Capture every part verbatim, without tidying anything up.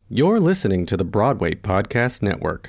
You're listening to the Broadway Podcast Network.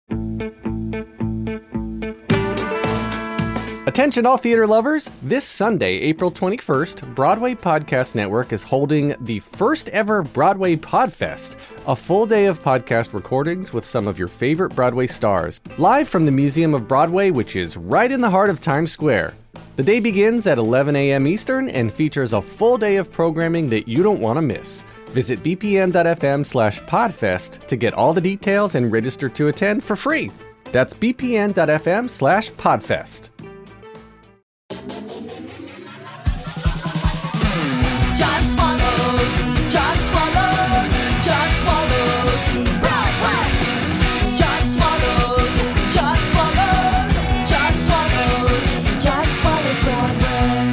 Attention all theater lovers! This Sunday, April twenty-first, Broadway Podcast Network is holding the first ever Broadway Podfest, a full day of podcast recordings with some of your favorite Broadway stars, live from the Museum of Broadway, which is right in the heart of Times Square. The day begins at eleven a.m. Eastern and features a full day of programming that you don't want to miss. Visit bpn.fm slash podfest to get all the details and register to attend for free. That's bpn.fm slash podfest. Josh Swallows, Josh Swallows, Josh Swallows, Broadway. Josh Swallows, Josh Swallows, Josh Swallows, Josh Swallows, Broadway.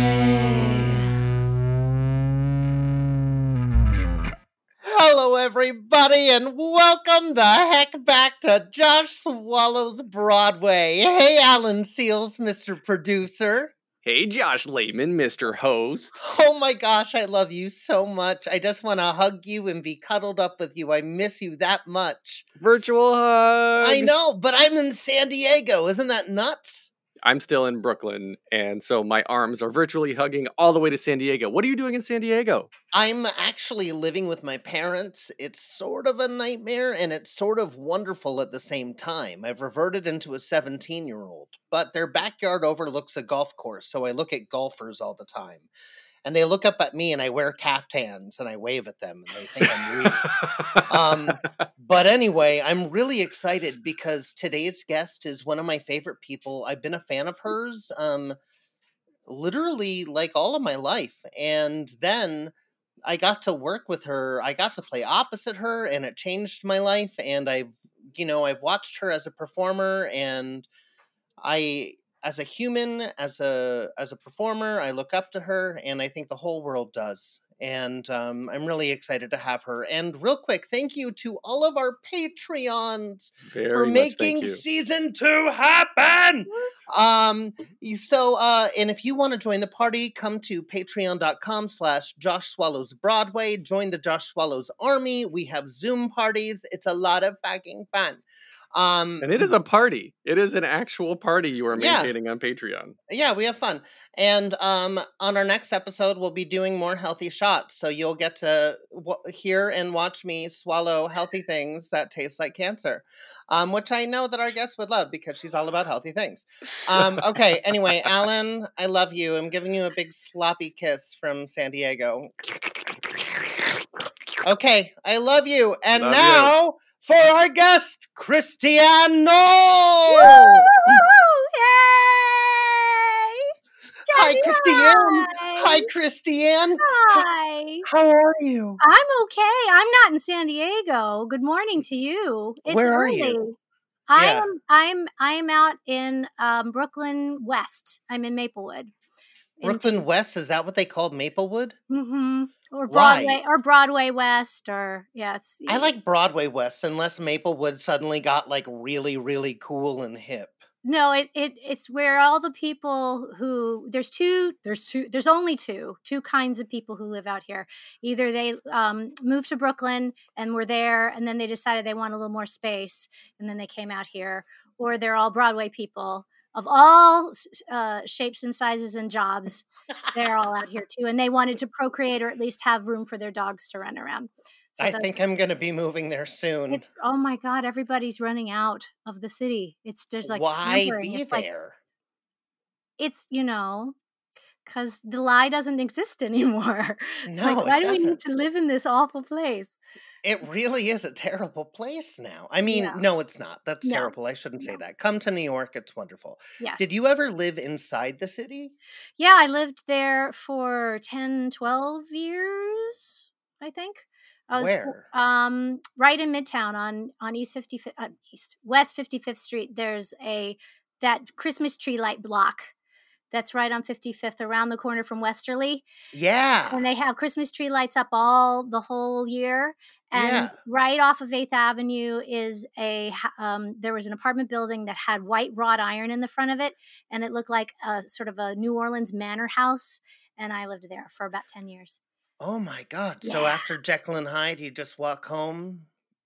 Hello, everybody, and welcome the heck back to Josh Swallows Broadway. Hey, Alan Seals, Mister Producer. Hey, Josh Lehman, Mister Host. Oh my gosh, I love you so much. I just want to hug you and be cuddled up with you. I miss you that much. Virtual hug. I know, but I'm in San Diego. Isn't that nuts? I'm still in Brooklyn, and so my arms are virtually hugging all the way to San Diego. What are you doing in San Diego? I'm actually living with my parents. It's sort of a nightmare, and it's sort of wonderful at the same time. I've reverted into a seventeen-year-old, but their backyard overlooks a golf course, so I look at golfers all the time. And they look up at me, and I wear caftans, and I wave at them, and they think I'm weird. um, but anyway, I'm really excited because today's guest is one of my favorite people. I've been a fan of hers um, literally like all of my life. And then I got to work with her. I got to play opposite her, and it changed my life. And I've, you know, I've watched her as a performer, and I... As a human, as a as a performer, I look up to her, and I think the whole world does. And um, I'm really excited to have her. And real quick, thank you to all of our Patreons Very for much making thank you. season two happen. Um, you- so, uh, and if you want to join the party, come to patreon.com slash Josh Swallows Broadway. Join the Josh Swallows Army. We have Zoom parties. It's a lot of fucking fun. Um, And it is a party. It is an actual party you are Yeah. maintaining on Patreon. Yeah, we have fun. And um, on our next episode, we'll be doing more healthy shots. So you'll get to w- hear and watch me swallow healthy things that taste like cancer, um, which I know that our guest would love because she's all about healthy things. Um, okay, anyway, Alan, I love you. I'm giving you a big sloppy kiss from San Diego. Okay, I love you. And Love you. now for our guest, Cristiano. Yay! Hi, Johnny, Christiane. hi. Hi, Christiane. Hi. How are you? I'm okay. I'm not in San Diego. Good morning to you. It's Where are early. you? I Yeah. am I'm I'm out in um, Brooklyn West. I'm in Maplewood. Brooklyn West, is that what they called Maplewood? Mm-hmm. Or Why? Broadway or Broadway West or yeah, it's I like Broadway West, unless Maplewood suddenly got like really, really cool and hip. No, it, it it's where all the people who there's two there's two there's only two two kinds of people who live out here. Either they um, moved to Brooklyn and were there, and then they decided they want a little more space, and then they came out here, or they're all Broadway people of all uh, shapes and sizes and jobs. They're all out here too, and they wanted to procreate or at least have room for their dogs to run around. So I that's- think I'm going to be moving there soon. it's, oh my God, everybody's running out of the city. It's there's like Why scampering. be It's like there? it's, you know, because the lie doesn't exist anymore. It's No, like, why it do we need doesn't. to live in this awful place? It really is a terrible place now. I mean, Yeah. no, it's not. That's No. terrible. I shouldn't say No. that. Come to New York. It's wonderful. Yes. Did you ever live inside the city? Yeah, I lived there for ten, twelve years, I think. I was Where? um right in Midtown on on East fifty-fifth uh, East West fifty-fifth Street. There's a that Christmas tree light block that's right on fifty-fifth around the corner from Westerly. Yeah. And they have Christmas tree lights up all the whole year. And Yeah. right off of eighth Avenue is a, ha- um, there was an apartment building that had white wrought iron in the front of it. And it looked like a sort of a New Orleans manor house. And I lived there for about ten years. Oh my God. So Yeah. after Jekyll and Hyde, you just walk home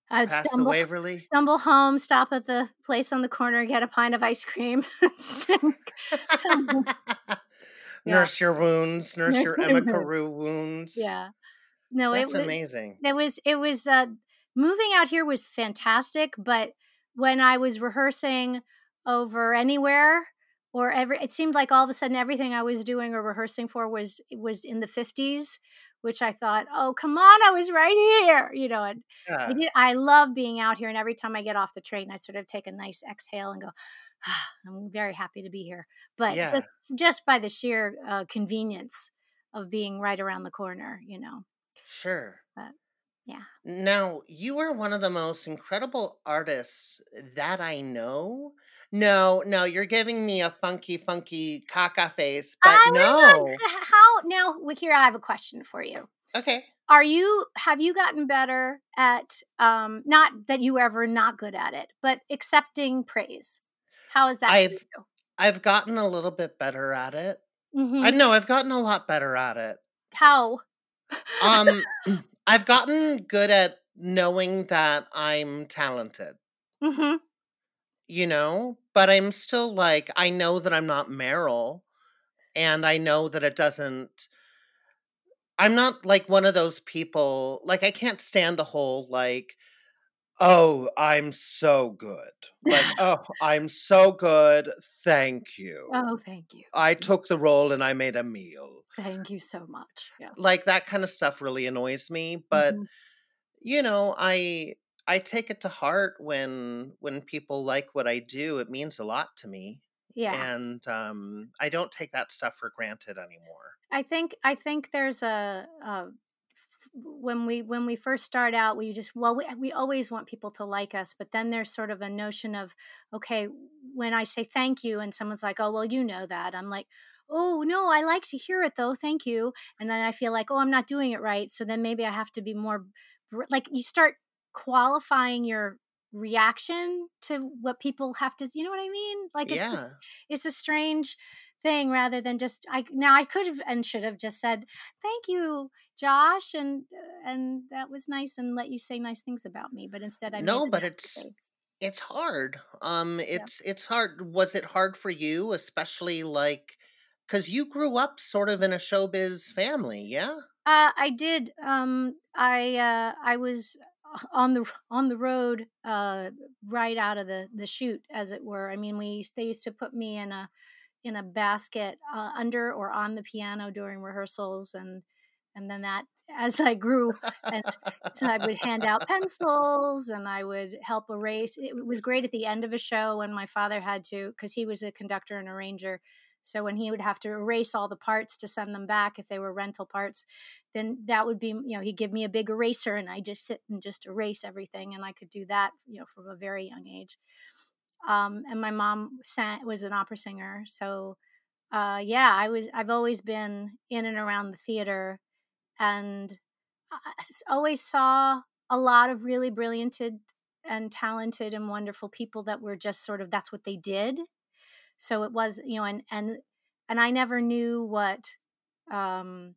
I'd Past the stumble Waverly. stumble home, stop at the place on the corner, get a pint of ice cream, sink, come home. Yeah, Nurse your wounds, nurse nurse your my Emma wound. Carew wounds. Yeah. No, it That's was amazing. it was it was uh moving out here was fantastic, but when I was rehearsing over anywhere or every it seemed like all of a sudden everything I was doing or rehearsing for was was in the fifties, which I thought, "Oh, come on, I was right here." You know, and I Yeah. did I love being out here, and every time I get off the train, I sort of take a nice exhale and go, ah, "I'm very happy to be here." But Yeah. just just by the sheer uh, convenience of being right around the corner, you know. Sure. But yeah. Now, you are one of the most incredible artists that I know. No, no, you're giving me a funky, funky caca face, but I was no. not how now well, here I have a question for you. Okay. Are you have you gotten better at um not that you were ever not good at it, but accepting praise? How is that for I've you? I've gotten a little bit better at it. I Mhm. know I've gotten a lot better at it. How? Um, I've gotten good at knowing that I'm talented, Mhm. you know, but I'm still like, I know that I'm not Meryl, and I know that it doesn't. I'm not like one of those people, like, I can't stand the whole, like, oh, I'm so good. Like, oh, I'm so good. Thank you. Oh, thank you. I took the role and I made a meal. Thank you so much. Yeah. Like, that kind of stuff really annoys me, but Mhm. you know, I I take it to heart when when people like what I do. It means a lot to me. Yeah. And um I don't take that stuff for granted anymore. I think I think there's a, a f- when we when we first start out, we just well we we always want people to like us, but then there's sort of a notion of okay, when I say thank you and someone's like, "Oh, well, you know that." I'm like, "Oh, no, I like to hear it though. Thank you." And then I feel like, "Oh, I'm not doing it right." So then maybe I have to be more br- like you start qualifying your reaction to what people have to, you know what I mean? Like it's Yeah. it's a strange thing rather than just I now I could have and should have just said thank you Josh and uh, and that was nice and let you say nice things about me, but instead I made No, the but nasty it's face. it's hard. Um Yeah. it's it's hard. Was it hard for you, especially like cuz you grew up sort of in a showbiz family, yeah? Uh, I did. Um, I uh, I was uh, on the on the road uh, right out of the the chute, as it were. I mean, we used, they used to put me in a in a basket uh, under or on the piano during rehearsals, and and then that as I grew, and so I would hand out pencils and I would help erase. It was great at the end of a show when my father had to, because he was a conductor and arranger. So when he would have to erase all the parts to send them back if they were rental parts, then that would be, you know, he'd give me a big eraser and I just sit and just erase everything. And I could do that, you know, from a very young age. Um, and my mom sang, was an opera singer. So, uh, yeah, I was, I've always been in and around the theater and I s- always saw a lot of really brillianted and talented and wonderful people that were just sort of, that's what they did. So it was, you know, and, and, and I never knew what, um,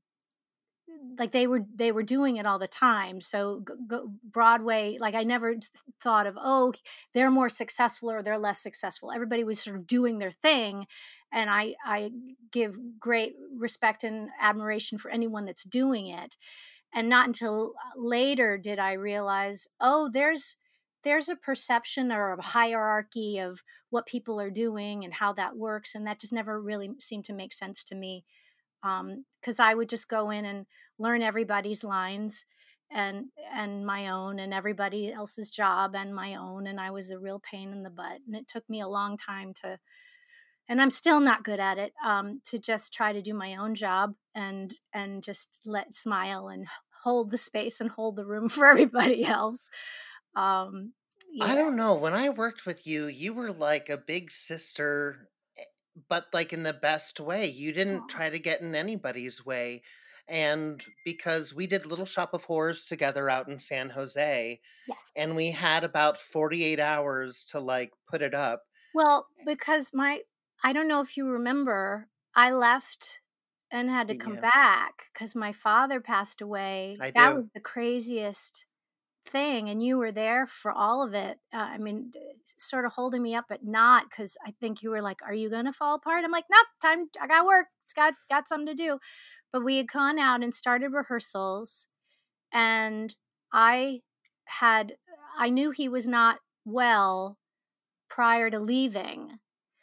like they were they were doing it all the time. So g- g- Broadway, like I never th- thought of, oh, they're more successful or they're less successful. Everybody was sort of doing their thing, and i i give great respect and admiration for anyone that's doing it. And not until later did I realize, oh, there's there's a perception or a hierarchy of what people are doing and how that works, and that just never really seemed to make sense to me, because I would just go in and learn everybody's lines and and my own and everybody else's job and my own, and I was a real pain in the butt, and it took me a long time to, and I'm still not good at it, um, to just try to do my own job and and just let smile and hold the space and hold the room for everybody else. um, I yeah. don't know. When I worked with you, you were like a big sister, eh, but like in the best way. You didn't Aw, try to get in anybody's way. And because we did Little Shop of Horrors together out in San Jose, yes. and we had about forty-eight hours to like put it up. Well, because my I don't know if you remember, I left and had to come Yeah, back because my father passed away. I That do. was the craziest thing, and you were there for all of it. Uh, I mean, sort of holding me up, but not, because I think you were like, "Are you going to fall apart?" I'm like, "Nope, time. I got work. It's got got something to do." But we had gone out and started rehearsals, and I had I knew he was not well prior to leaving.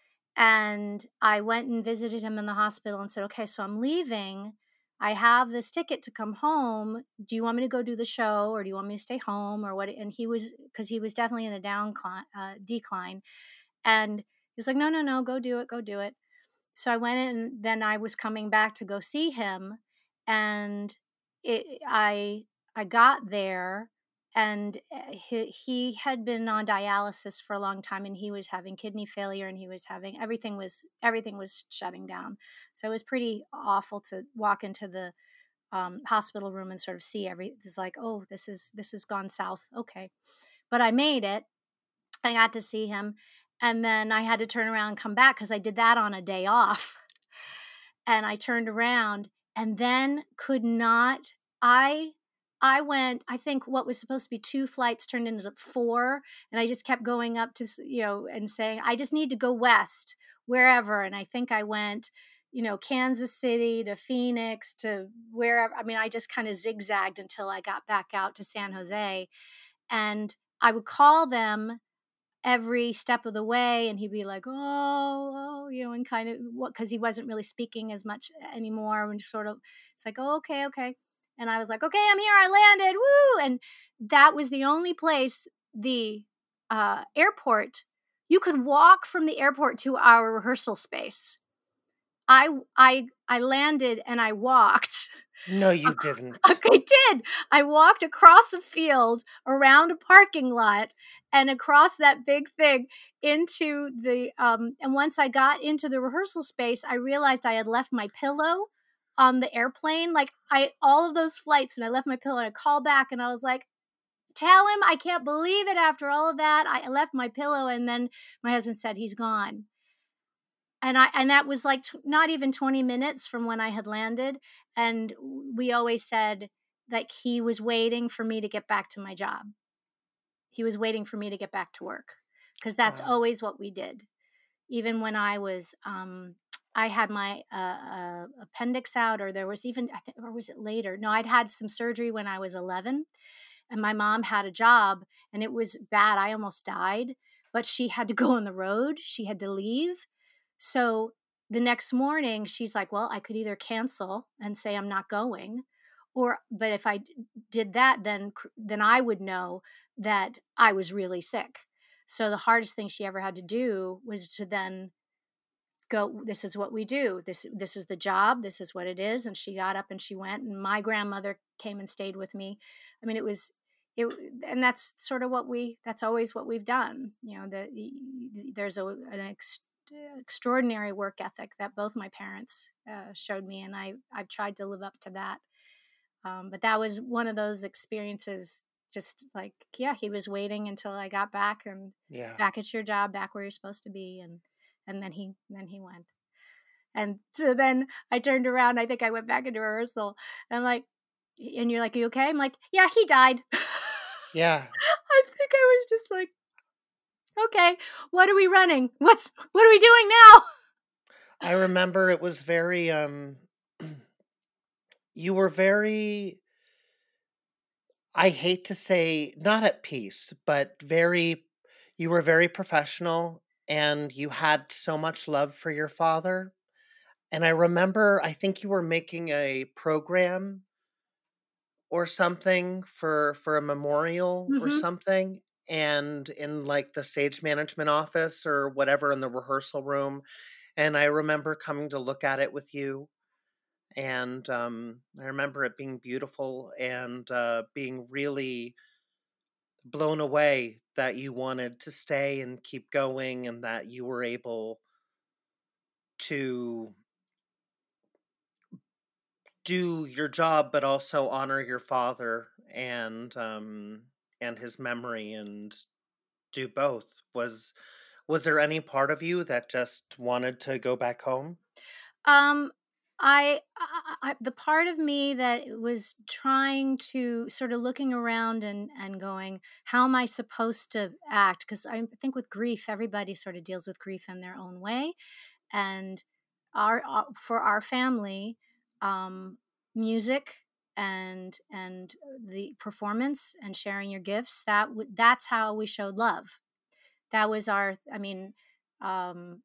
And I went and visited him in the hospital and said, "Okay, so I'm leaving. I have this ticket to come home. Do you want me to go do the show, or do you want me to stay home, or what?" And he was, because he was definitely in a down uh, decline. And he was like, "No, no, no, go do it, go do it." So I went in, and then I was coming back to go see him, and it, I I got there, and uh, he, he had been on dialysis for a long time, and he was having kidney failure, and he was having everything was everything was shutting down. So it was pretty awful to walk into the um, hospital room and sort of see every. It's like, oh, this is this has gone south. Okay, but I made it. I got to see him, and then I had to turn around and come back because I did that on a day off. And I turned around, and then could not. I I went. I think what was supposed to be two flights turned into four, and I just kept going up to, you know and saying, "I just need to go west, wherever." And I think I went, you know, Kansas City to Phoenix to wherever. I mean, I just kind of zigzagged until I got back out to San Jose, and I would call them every step of the way, and he'd be like, "Oh, oh," you know and kind of what, because he wasn't really speaking as much anymore, and sort of, it's like, "Oh, okay, okay." And I was like, "Okay, I'm here, I landed, woo." And that was the only place, the uh, airport, you could walk from the airport to our rehearsal space. i i i landed, and I walked. No, you Ac- didn't. I did. I walked across a field, around a parking lot, and across that big thing into the. Um, and once I got into the rehearsal space, I realized I had left my pillow on the airplane. Like, I all of those flights, and I left my pillow. And I called back, and I was like, "Tell him I can't believe it. After all of that, I left my pillow." And then my husband said, "He's gone." And I and that was like t- not even twenty minutes from when I had landed. And we always said, like, he was waiting for me to get back to my job. He was waiting for me to get back to work, because that's Wow. always what we did. Even when I was um I had my uh, uh, appendix out, or there was even, I think, or was it later? No, I'd had some surgery when I was eleven, and my mom had a job, and it was bad. I almost died, but she had to go on the road. She had to leave. So the next morning, she's like, "Well, I could either cancel and say I'm not going, or, but if I d- did that, then cr- then I would know that I was really sick." So the hardest thing she ever had to do was to then go, "This is what we do. This this is the job. This is what it is." And she got up and she went. And my grandmother came and stayed with me. I mean, it was it, and that's sort of what we. That's always what we've done. You know, that there's a an ex, extraordinary work ethic that both my parents uh, showed me, and I I've tried to live up to that. Um, but that was one of those experiences. Just like, yeah, he was waiting until I got back, and Yeah. back at your job, back where you're supposed to be, and and then he then he went. And so then I turned around. I think I went back into rehearsal. And I'm like, "And you're like, you okay?" I'm like, "Yeah, he died." Yeah. I think I was just like, "Okay, what are we running? What's what are we doing now?" I remember it was very um you were very, I hate to say, not at peace, but very, you were very professional, and you had so much love for your father. And I remember, I think you were making a program or something for for a memorial or hmm something, and in like the stage management office or whatever, in the rehearsal room. And I remember coming to look at it with you, and um, I remember it being beautiful, and uh, being really blown away that you wanted to stay and keep going, and that you were able to do your job but also honor your father, and um and his memory, and do both. Was was there any part of you that just wanted to go back home? Um, I, I, I the part of me that was trying to sort of looking around and and going, how am I supposed to act? Because I think with grief, everybody sort of deals with grief in their own way, and our, our for our family, um, music and and the performance and sharing your gifts, that w- that's how we showed love. That was our, I mean, um,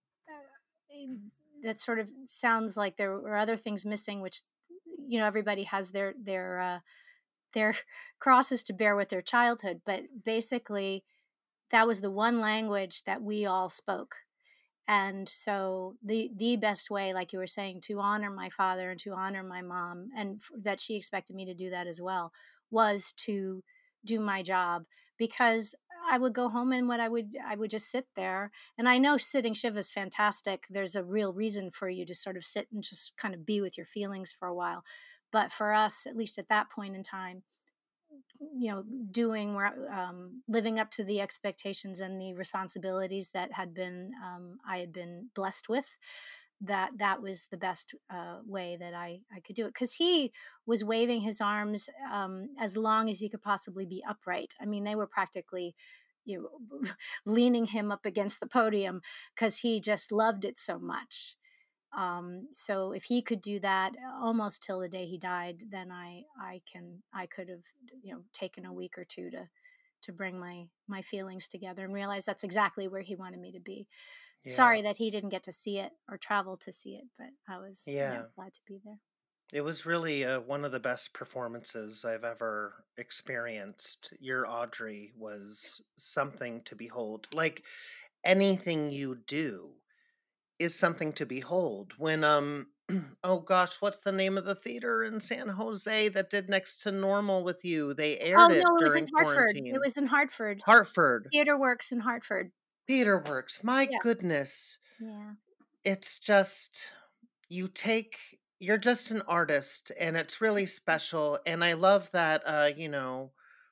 that sort of sounds like there were other things missing, which, you know, everybody has their their uh, their crosses to bear with their childhood, but basically that was the one language that we all spoke. And so the the best way, like you were saying, to honor my father and to honor my mom, and f- that she expected me to do that as well, was to do my job. Because I would go home and what I would I would just sit there. And I know sitting Shiva is fantastic. There's a real reason for you to sort of sit and just kind of be with your feelings for a while. But for us, at least at that point in time, you know, doing um, living up to the expectations and the responsibilities that had been um, I had been blessed with, that that was the best uh, way that I, I could do it, because he was waving his arms um, as long as he could possibly be upright. I mean, they were practically, you know, leaning him up against the podium because he just loved it so much. Um, so if he could do that almost till the day he died, then I I can I could have, you know, taken a week or two to to bring my my feelings together and realize that's exactly where he wanted me to be. Yeah. Sorry that he didn't get to see it or travel to see it, but I was, yeah, Yeah. glad to be there. It was really uh, one of the best performances I've ever experienced. Your Audrey was something to behold. Like anything you do is something to behold. When um oh gosh, what's the name of the theater in San Jose that did Next to Normal with you? They aired Oh it no, it was in during Hartford. It quarantine. was in Hartford. Hartford Theater Works in Hartford. Theater Works. My Yeah, goodness. yeah. It's just you take you're just an artist and it's really special, and I love that uh you know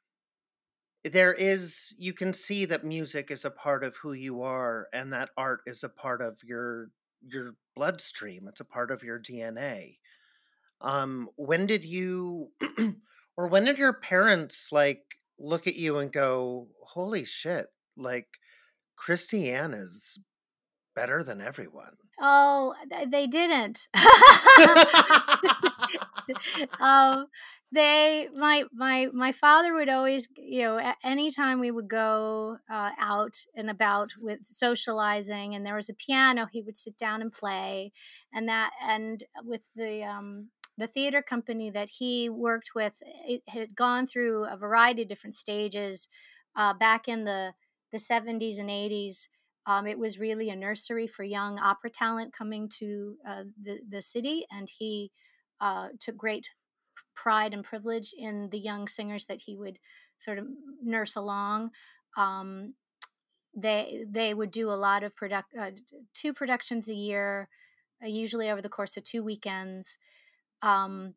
there is you can see that music is a part of who you are, and that art is a part of your your bloodstream. It's a part of your D N A. Um when did you or when did your parents like look at you and go, holy shit, like Christiane is better than everyone? Oh, th- they didn't. um, they my my my father would always, you know, a- anytime we would go uh, out and about with socializing, and there was a piano, he would sit down and play, and that and with the um the theater company that he worked with, it had gone through a variety of different stages uh, back in the the seventies and eighties. Um, it was really a nursery for young opera talent coming to uh, the the city, and he uh, took great pride and privilege in the young singers that he would sort of nurse along. Um, they they would do a lot of product uh, two productions a year, uh, usually over the course of two weekends. Um,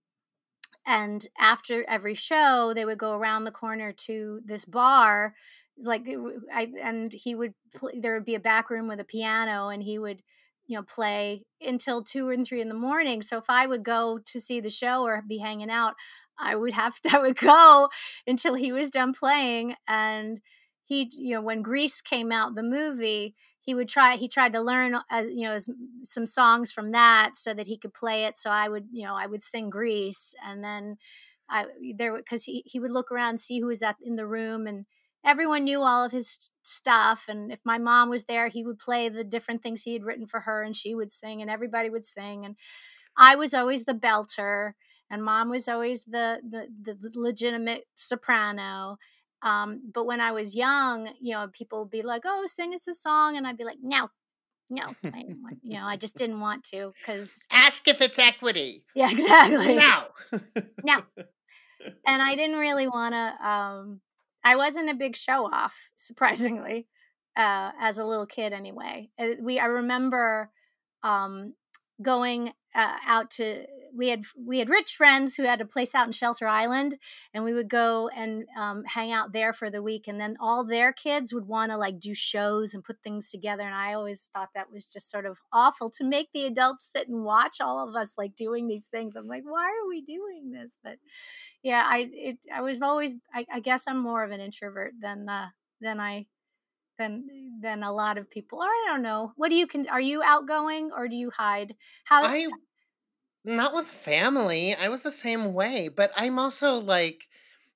and after every show they would go around the corner to this bar, like it w- I, and he would pl- there would be a back room with a piano, and he would, you know, play until two and three in the morning. So if I would go to see the show or be hanging out, I would have to I would go until he was done playing. And he, you know, when Grease came out, the movie, he would try he tried to learn uh, you know as, some songs from that so that he could play it. So I would, you know, I would sing Grease, and then I there because he, he would look around and see who was at in the room, and everyone knew all of his stuff. And if my mom was there, he would play the different things he had written for her, and she would sing, and everybody would sing. And I was always the belter, and mom was always the the, the legitimate soprano. Um, but when I was young, you know, people would be like, "Oh, sing us a song," and I'd be like, "No, no, I didn't want, you know, I just didn't want to, because Ask if it's equity. yeah, exactly, No. no." And I didn't really want to. Um, I wasn't a big show off, surprisingly, uh, as a little kid. Anyway, Uh, we I remember um, going uh, out to we had we had rich friends who had a place out in Shelter Island, and we would go and um, hang out there for the week. And then all their kids would want to like do shows and put things together. And I always thought that was just sort of awful to make the adults sit and watch all of us like doing these things. I'm like, why are we doing this? But yeah, I it I was always I, I guess I'm more of an introvert than uh, than I than than a lot of people. Or I don't know. What do you can? Are you outgoing or do you hide? How? I not with family. I was the same way, but I'm also like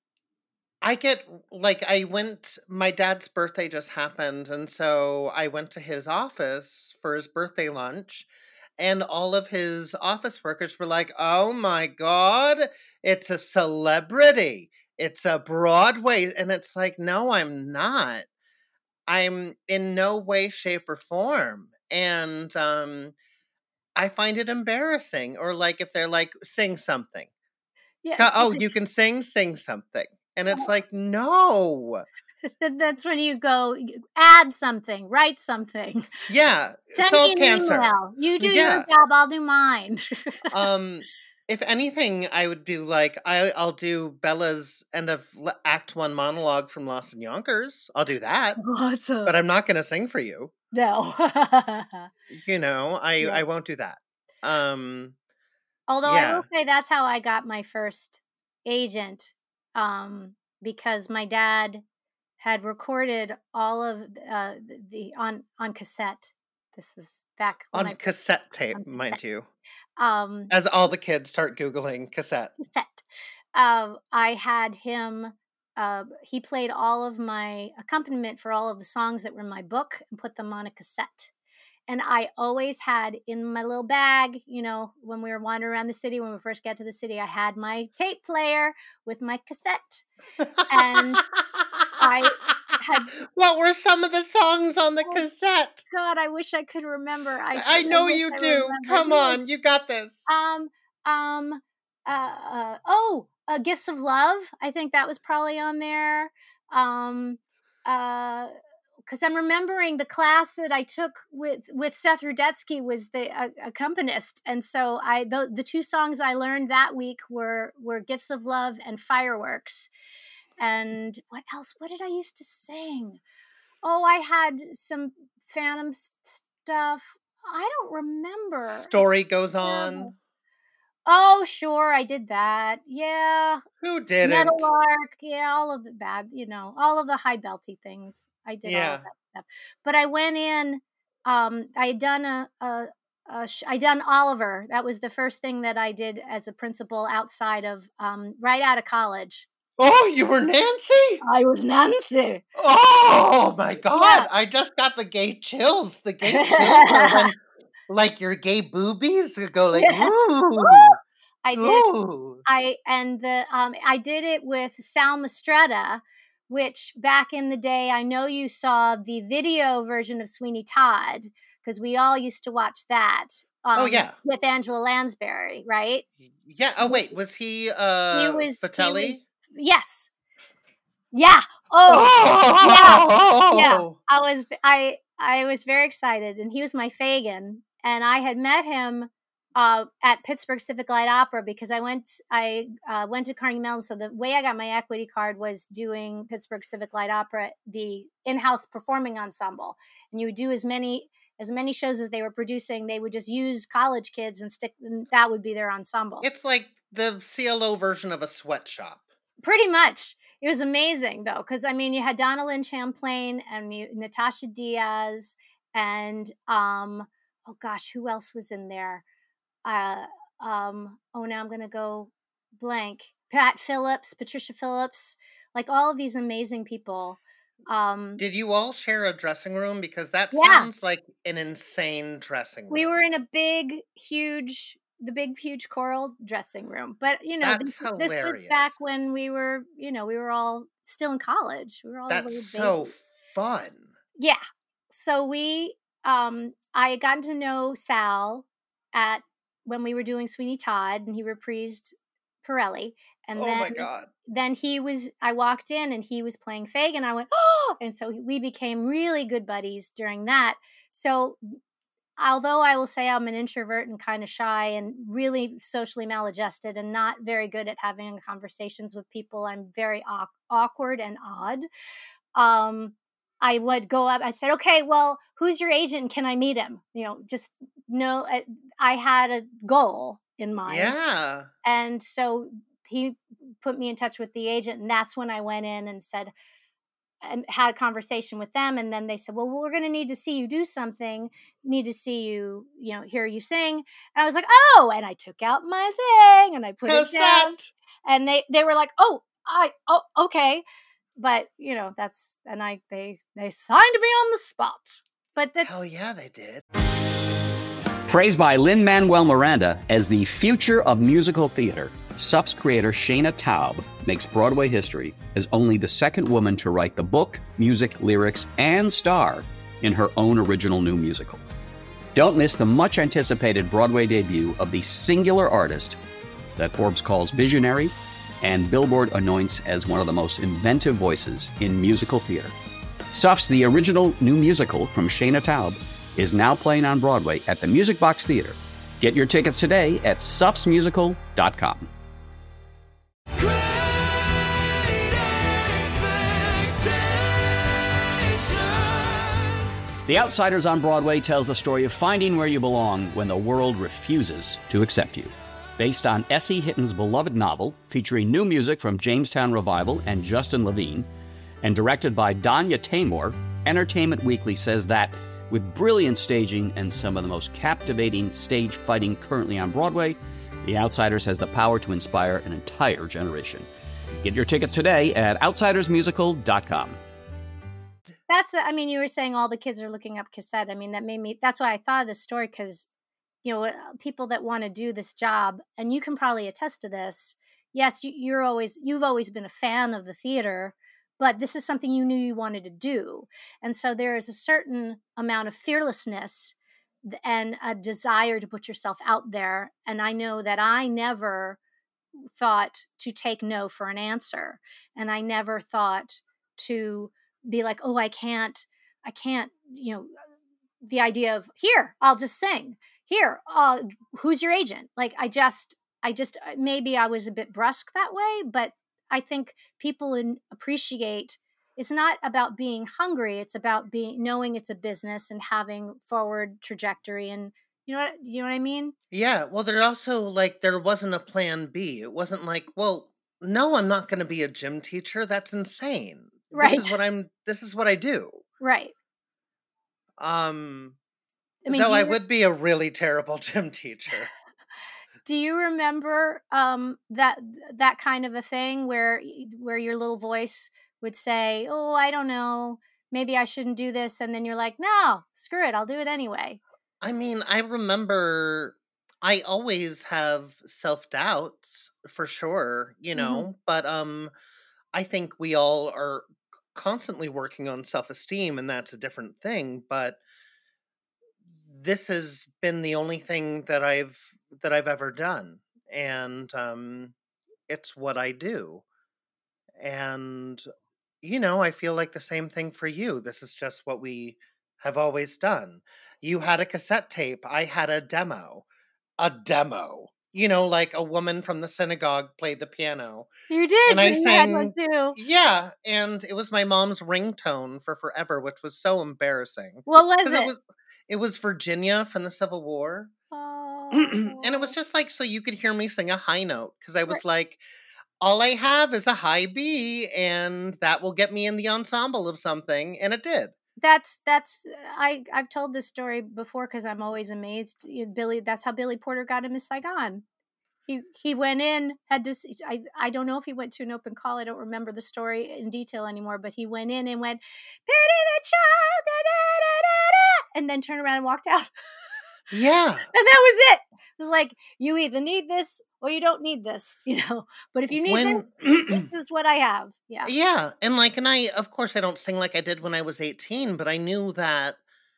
I get like I went my dad's birthday just happened, and so I went to his office for his birthday lunch, and all of his office workers were like, "Oh my god, it's a celebrity. It's a Broadway." And it's like, "No, I'm not. I'm in no way shape or form." And um I find it embarrassing. Or like if they're like, "Sing something." Yeah. Ca- Oh, you can sing, sing something. And it's like, no. Th- That's when you go you add something, write something, Yeah, send me solve an cancer. email. You do your Yeah. job, I'll do mine. Um, if anything, I would do like I I'll do Bella's end of l- Act One monologue from Lost in Yonkers. I'll do that, Awesome. but I'm not going to sing for you. No. You know, I Yeah. I won't do that. Um, Although I will yeah. say that's how I got my first agent, um, because my dad had recorded all of uh, the, the on on cassette. This was back when On I cassette on tape, cassette. mind you. Um, As all the kids start Googling cassette. cassette. Um, I had him. Uh, he played all of my accompaniment for all of the songs that were in my book and put them on a cassette. And I always had in my little bag, you know, when we were wandering around the city, when we first got to the city, I had my tape player with my cassette. And I had, What were some of the songs on the oh cassette? God, I wish I could remember. I I should, I know wish you I do. remembered. Come Yes. on, you got this. Um, um, uh, uh, oh, uh, Gifts of Love. I think that was probably on there. Um, uh, because I'm remembering the class that I took with with Seth Rudetsky was the uh, accompanist, and so I the, the two songs I learned that week were were Gifts of Love and Fireworks. And what else? What did I used to sing? Oh, I had some Phantom s- stuff. I don't remember. Story goes on. Terrible. Oh, sure, I did that. Yeah. Who didn't? Meadowlark. Yeah, all of the bad, you know, all of the high belty things. I did all of Yeah. that stuff. But I went in, um, I had done a, a, a sh- I done Oliver. That was the first thing that I did as a principal outside of, um, right out of college. Oh, you were Nancy? I was Nancy. Oh my god, Yeah. I just got the gay chills. The gay chills are when like your gay boobies go like, Yeah. ooh, I did. ooh. I and the um I did it with Sal Mastretta, which back in the day I know you saw the video version of Sweeney Todd because we all used to watch that. Um, Oh yeah. with Angela Lansbury, right? Yeah. Oh wait, was he He uh was. He Fatelli? was. Yes. Yeah. Oh. Yeah. Yeah. Oh, I was. I. I was very excited, and he was my Fagin, and I had met him uh, at Pittsburgh Civic Light Opera because I went. I uh, went to Carnegie Mellon, so the way I got my equity card was doing Pittsburgh Civic Light Opera, the in-house performing ensemble, and you would do as many as many shows as they were producing. They would just use college kids and stick. And that would be their ensemble. it's like the C L O version of a sweatshop. Pretty much. It was amazing though, because I mean, you had Donna Lynn Champlain and you, Natasha Diaz, and um, oh gosh, who else was in there? Uh, um, oh, now I'm gonna go blank. Pat Phillips, Patricia Phillips, like all of these amazing people. Um, Did you all share a dressing room? Because that Yeah. sounds like an insane dressing room. we were in a big, huge, the big, huge choral dressing room. But you know, That's this, this was back hilarious. when we were, you know, we were all still in college. We were all That's little so babies. fun. Yeah. So we, um, I had gotten to know Sal at when we were doing Sweeney Todd, and he reprised Pirelli, and Oh then my god. then he was. I walked in, and he was playing Fagin. I went, oh, and so we became really good buddies during that. So although I will say I'm an introvert and kind of shy and really socially maladjusted and not very good at having conversations with people, I'm very au- awkward and odd. Um, I would go up. I said, "Okay, well, who's your agent? And can I meet him?" You know, just no. I, I had a goal in mind, Yeah. and so he put me in touch with the agent, and that's when I went in and said, and had a conversation with them, and then they said, well, we're going to need to see you do something, need to see you, you know, hear you sing. And I was like, oh, and I took out my thing and I put it down, Cassette. and they they were like, oh, I oh okay, but you know, that's, and I they they signed me on the spot, but that's Hell yeah, they did. Praised by Lin-Manuel Miranda as the future of musical theater, S U F's creator Shayna Taub makes Broadway history as only the second woman to write the book, music, lyrics, and star in her own original new musical. Don't miss the much-anticipated Broadway debut of the singular artist that Forbes calls visionary and Billboard anoints as one of the most inventive voices in musical theater. S U F's The Original New Musical from Shayna Taub is now playing on Broadway at the Music Box Theater. Get your tickets today at sufs musical dot com. The Outsiders on Broadway tells the story of finding where you belong when the world refuses to accept you. Based on S E. Hitton's beloved novel, featuring new music from Jamestown Revival and Justin Levine, and directed by Danya Taymor, Entertainment Weekly says that, with brilliant staging and some of the most captivating stage fighting currently on Broadway, The Outsiders has the power to inspire an entire generation. Get your tickets today at outsiders musical dot com. that's I mean, you were saying all the kids are looking up cassette. I mean, that made me, that's why I thought of this story, because you know, people that want to do this job, and you can probably attest to this. Yes, you, you're always you've always been a fan of the theater, but this is something you knew you wanted to do, and so there is a certain amount of fearlessness and a desire to put yourself out there. And I know that I never thought to take no for an answer, and I never thought to be like, oh, I can't, I can't, you know, the idea of, here, I'll just sing. Here, uh, who's your agent? Like, I just, I just, maybe I was a bit brusque that way, but I think people in, appreciate, it's not about being hungry. It's about being, knowing it's a business and having forward trajectory. And you know what, you know what I mean? Yeah, well, there also, like, there wasn't a plan B. It wasn't like, well, no, I'm not going to be a gym teacher. That's insane. Right. This is what I'm, this is what I do. Right. Um, I mean, though do I you, would be a really terrible gym teacher. do you remember um, that that kind of a thing where where your little voice would say, "Oh, I don't know, maybe I shouldn't do this," and then you're like, "No, screw it, I'll do it anyway." I mean, I remember I always have self-doubts for sure, you Mhm. know, but um I think we all are constantly working on self-esteem, and that's a different thing, but this has been the only thing that I've that I've ever done, and um it's what I do. And you know, I feel like the same thing for you. This is just what we have always done. You had a cassette tape, I had a demo. A demo. You know, like a woman from the synagogue played the piano. You did. And I You had one sang, too. yeah, and it was my mom's ringtone for forever, which was so embarrassing. What was Because it it? was it was Virginia from the Civil War. Oh, And it was just like so you could hear me sing a high note. Because I was like, all I have is a high B, and that will get me in the ensemble of something. And it did. that's that's I I've told this story before because I'm always amazed. You know, Billy, that's how Billy Porter got him Miss Saigon. He he went in, had to. s- I I don't know if he went to an open call. I don't remember the story in detail anymore. But he went in and went, "Pity the child," da, da, da, da, da," and then turned around and walked out. Yeah. And that was it. It was like, you either need this or you don't need this, you know. But if you need When this, this is what I have. Yeah. Yeah, and like, and I, of course, I don't sing like I did when I was eighteen, but I knew that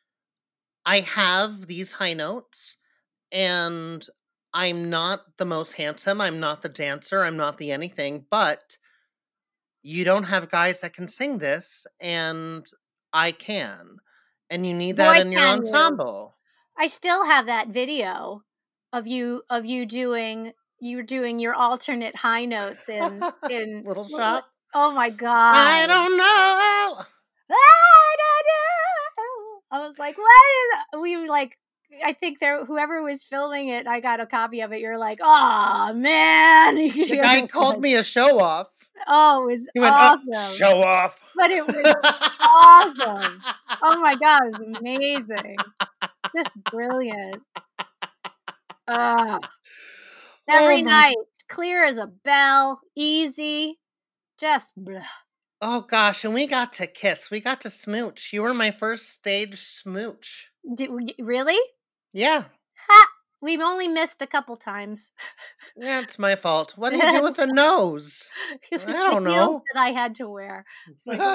I have these high notes, and I'm not the most handsome, I'm not the dancer, I'm not the anything, but you don't have guys that can sing this, and I can. And you need that Boy, in your can you. ensemble. I still have that video of you of you doing you doing your alternate high notes in in Little wh- wh- Shop. oh my god. I don't know. I don't know. I was like, what is we like I think there whoever was filming it, I got a copy of it. You're like, oh man. You could The hear guy it called like, me a show off. oh, it was He went, oh, awesome. show off. But it was awesome. Oh my god, it was amazing. Just brilliant. Uh, every Oh my night, clear as a bell, easy, just blah. Oh gosh, and we got to kiss. We got to smooch. You were my first stage smooch. Did we, really? Yeah. Ha! We've only missed a couple times. Yeah, it's my fault. What do you do with a nose? It I was don't the heels know. that I had to wear. It's like,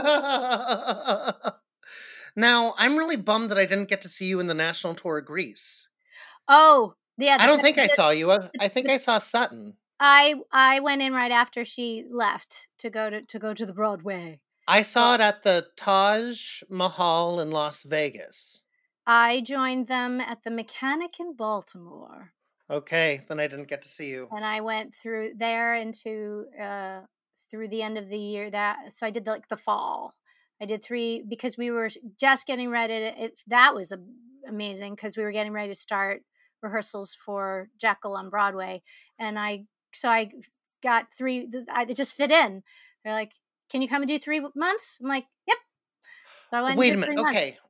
Now, I'm really bummed that I didn't get to see you in the national tour of Greece. oh, yeah. I the- don't think I the- saw you. I I think I saw Sutton. I I went in right after she left to go to to go to the Broadway. I saw it at the Taj Mahal in Las Vegas. I joined them at the Mechanic in Baltimore. Okay, then I didn't get to see you. And I went through there into uh through the end of the year that so I did like the fall. I did three because we were just getting ready to it that was a, amazing because we were getting ready to start rehearsals for Jekyll on Broadway and I so I got three I it just fit in. They're like, "Can you come and do three months?" I'm like, "Yep." So I went and Wait did a three minute. months. Okay.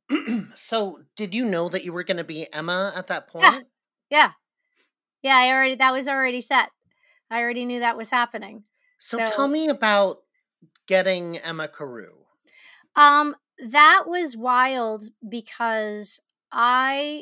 So, did you know that you were going to be Emma at that Yeah. point? Yeah. Yeah, I already that was already set. I already knew that was happening. So, So tell me about getting Emma Carew. Um, that was wild because I,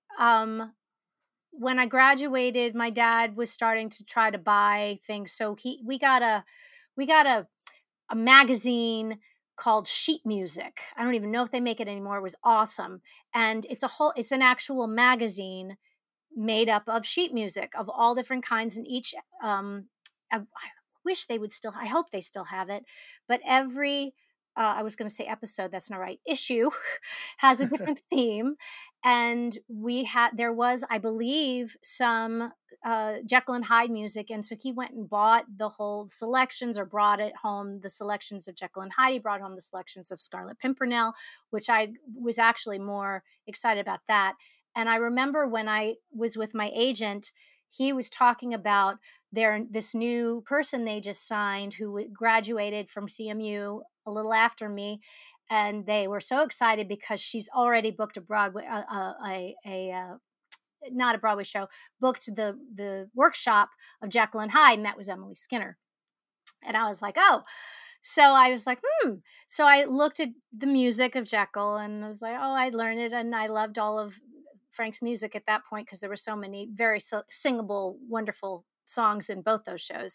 um, when I graduated, my dad was starting to try to buy things. So he, we got a, we got a, a magazine called Sheet Music. I don't even know if they make it anymore. It was awesome. And it's a whole, it's an actual magazine made up of sheet music of all different kinds. And each, um, I, I wish they would still, I hope they still have it, but every, uh, I was going to say episode, that's not right, issue has a different theme. And we had, there was, I believe, some uh, Jekyll and Hyde music. And so he went and bought the whole selections or brought it home, the selections of Jekyll and Hyde. He brought home the selections of Scarlet Pimpernel, which I was actually more excited about that. And I remember when I was with my agent, he was talking about their this new person they just signed who graduated from C M U a little after me, and they were so excited because she's already booked a Broadway uh, uh, a a uh, not a Broadway show, booked the the workshop of Jekyll and Hyde, and that was Emily Skinner. And I was like, oh. So I was like, hmm. So I looked at the music of Jekyll and I was like, oh, I learned it. And I loved all of Frank's music at that point because there were so many very so- singable, wonderful songs in both those shows.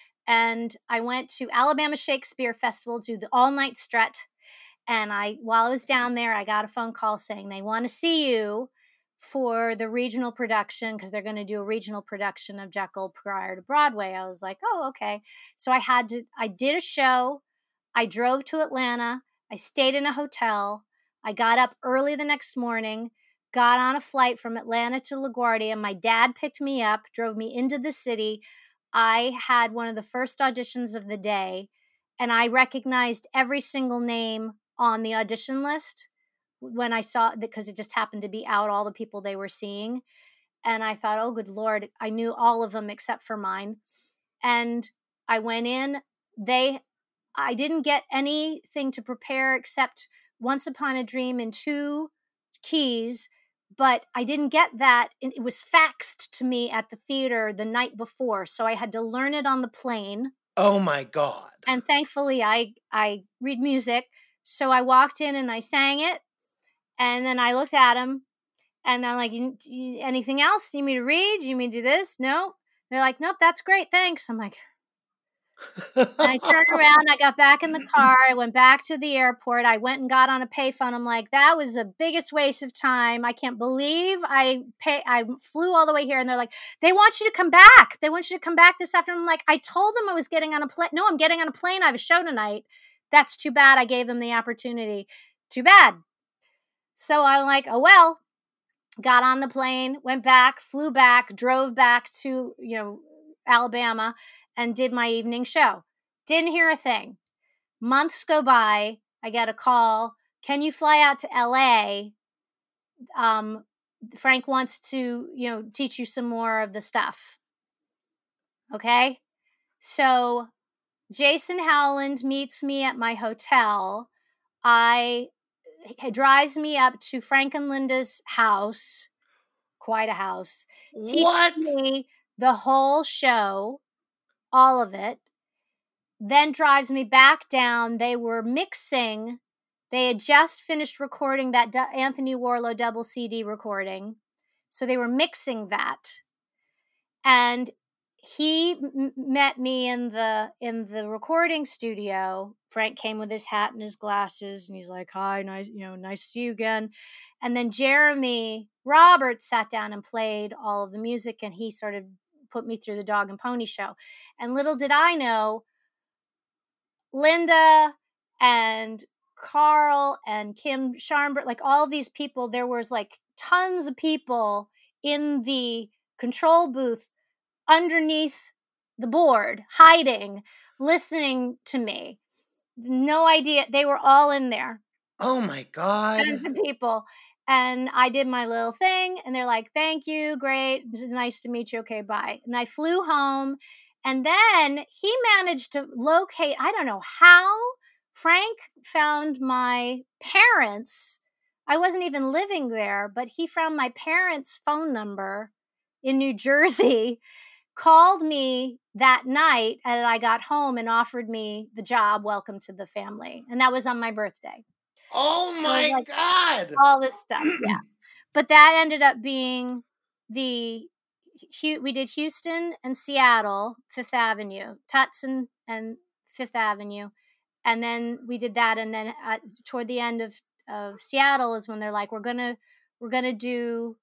And I went to Alabama Shakespeare Festival to the all-night strut. And I, while I was down there, I got a phone call saying they want to see you for the regional production because they're going to do a regional production of Jekyll prior to Broadway. I was like, oh, okay. So I had to, I did a show. I drove to Atlanta. I stayed in a hotel. I got up early the next morning, got on a flight from Atlanta to LaGuardia. My dad picked me up, drove me into the city. I had one of the first auditions of the day, and I recognized every single name on the audition list when I saw, because it just happened to be out, all the people they were seeing. And I thought, oh, good Lord, I knew all of them except for mine. And I went in. They, I didn't get anything to prepare except Once Upon a Dream in two keys, but I didn't get that. It was faxed to me at the theater the night before, so I had to learn it on the plane. Oh my God. And thankfully, I I read music, so I walked in and I sang it, and then I looked at him, and I'm like, "You- you- anything else? You need me to read? You need me to do this? No? They're like, nope, that's great, thanks. I'm like, and I turned around, I got back in the car, I went back to the airport, I went and got on a payphone. I'm like, that was the biggest waste of time. I can't believe I pay I flew all the way here. And they're like, they want you to come back. They want you to come back this afternoon. I'm like, I told them I was getting on a plane. No, I'm getting on a plane. I have a show tonight. That's too bad. I gave them the opportunity. Too bad. So I'm like, oh well. got on the plane, went back, flew back, drove back to, you know, Alabama and did my evening show. Didn't hear a thing. Months go by. I get a call. Can you fly out to L A? Um, Frank wants to, you know, teach you some more of the stuff. Okay. So Jason Howland meets me at my hotel. I he drives me up to Frank and Linda's house, quite a house, teaches What? me the whole show, all of it, then drives me back down. They were mixing. They had just finished recording that D- Anthony Warlow double C D recording. So they were mixing that. And he m- met me in the in the recording studio. Frank came with his hat and his glasses, and he's like, "Hi, nice, you know, nice to see you again." And then Jeremy Roberts sat down and played all of the music, and he sort of put me through the Dog and Pony Show. And little did I know, Linda and Carl and Kim Sharnberg, like all these people, there was like tons of people in the control booth underneath the board, hiding, listening to me. No idea. They were all in there, Oh my God. tons of people. And I did my little thing, and they're like, "Thank you, great, this is nice to meet you, okay, bye." And I flew home, and then he managed to locate, I don't know how, Frank found my parents. I wasn't even living there, but he found my parents' phone number in New Jersey, called me that night, and I got home and offered me the job, welcome to the family. And that was on my birthday. Oh So it was my like God. all this stuff, yeah. But that ended up being the Hu- we did Houston and Seattle, Fifth Avenue, Tutson and Fifth Avenue, and then we did that. And then uh, toward the end of of Seattle is when they're like, "We're gonna we're gonna do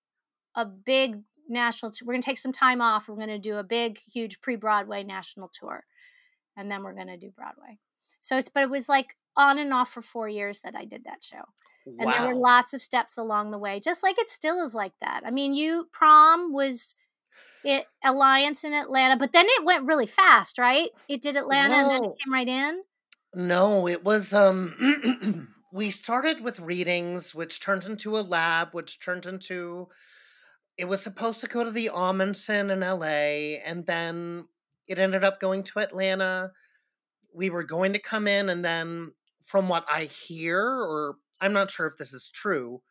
a big national. T- we're gonna take some time off. We're gonna do a big, huge pre-Broadway national tour, and then we're gonna do Broadway." So it's but it was like on and off for four years that I did that show. And there were Wow. lots of steps along the way, just like it still is like that. I mean, you prom was it Alliance in Atlanta, but then it went really fast, right? It did Atlanta and then it Well, came right in. no, it was um we started with readings, which turned into a lab, which turned into it was supposed to go to the Amundsen in L A, and then it ended up going to Atlanta. We were going to come in, and then from what I hear, or I'm not sure if this is true,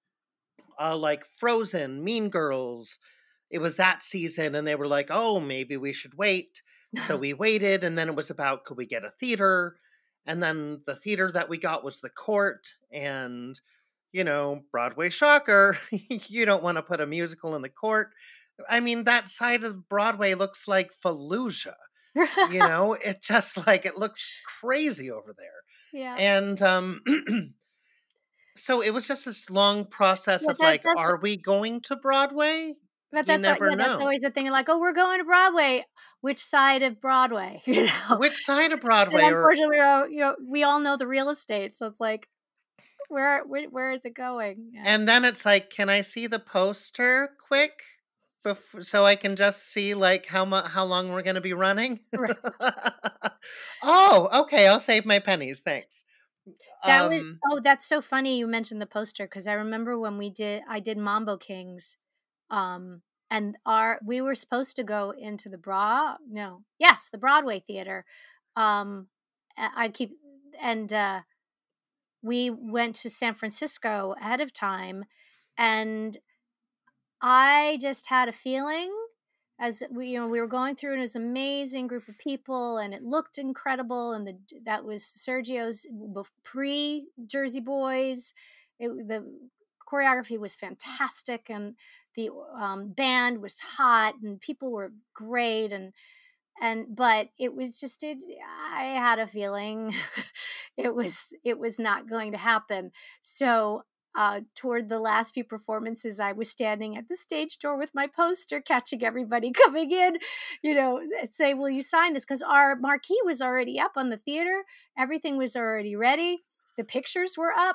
uh, like Frozen, Mean Girls, it was that season, and they were like, "Oh, maybe we should wait." So we waited, and then it was about could we get a theater, and then the theater that we got was the Court, and you know, Broadway shocker, you don't want to put a musical in the Court. I mean, that side of Broadway looks like Fallujah. You know, it just like it looks crazy over there. Yeah. And um so it was just this long process Yeah, of that, like, that's are we going to Broadway? but You that's what never yeah, that's know. always the thing. Like, "Oh, we're going to Broadway." Which side of Broadway? You know? Which side of And Broadway or unfortunately, we're all, you know, we all know the real estate, so it's like, where where, where is it going? Yeah. and then it's like, can I see the poster quick? Bef- so I can just see like how mu- how long we're going to be running. Right. Oh, okay, I'll save my pennies, thanks. That was Um oh, that's so funny you mentioned the poster, because I remember when we did I did Mambo Kings, um, and our we were supposed to go into the Bra no yes the Broadway theater, um, I I keep and uh, we went to San Francisco ahead of time, and I just had a feeling as we you know we were going through, and it was an amazing group of people, and it looked incredible, and the that was Sergio's pre Jersey Boys. It, the choreography was fantastic, and the um, band was hot, and people were great, and and but it was just it I had a feeling it was it was not going to happen. So uh, toward the last few performances, I was standing at the stage door with my poster, catching everybody coming in, you know, say, "Will you sign this?" Because our marquee was already up on the theater. Everything was already ready. The pictures were up.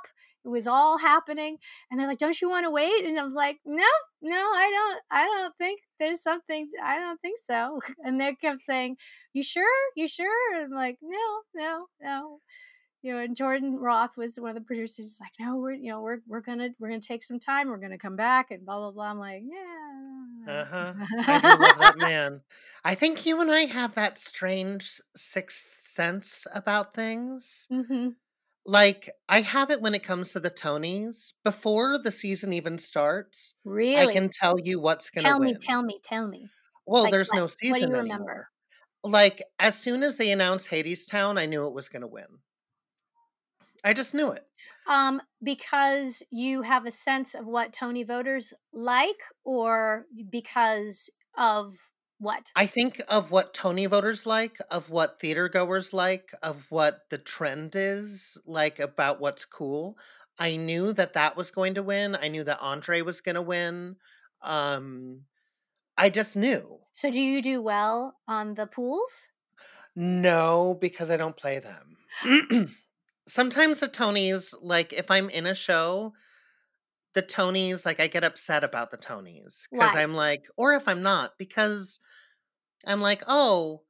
It was all happening. And they're like, don't you want to wait? And I was like, no, no, I don't. I don't think there's something. I don't think so. And they kept saying, you sure? You sure? And I'm like, no, no, no. You know, and Jordan Roth was one of the producers. He's like, no, we're, you know, we're, we're going to, we're going to take some time. We're going to come back and blah, blah, blah. I'm like, yeah. Uh-huh. I do love that man. I think you and I have that strange sixth sense about things. hmm Like, I have it when it comes to the Tonys. Before the season even starts, I Really? can tell you what's going to Tell me, win. tell me, tell me. Well, Like there's what? no What do season you remember? anymore. Like, as soon as they announced Hadestown, I knew it was going to win. I just knew it. Um, because you have a sense of what Tony voters like, or because of what? I think of what Tony voters like, of what theater goers like, of what the trend is, like about what's cool. I knew that that was going to win. I knew that Andre was going to win. Um, I just knew. So do you do well on the pools? No, because I don't play them. Sometimes the Tonys, like if I'm in a show, the Tonys, like I get upset about the Tonys because Why? I'm like, or if I'm not, because I'm like, oh,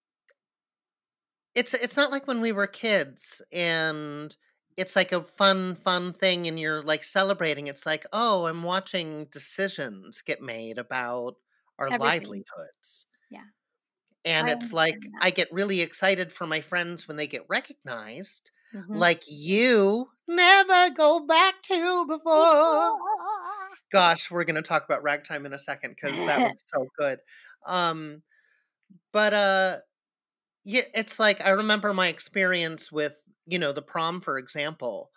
it's it's not like when we were kids and it's like a fun, fun thing and you're like celebrating. It's like, oh, I'm watching decisions get made about our Everything. livelihoods. Yeah. And I it's like, understand that. I get really excited for my friends when they get recognized, Mhm. like you never go back to before. Gosh, we're going to talk about Ragtime in a second because that was so good. Um, but uh, yeah, it's like, I remember my experience with, you know, the prom, for example.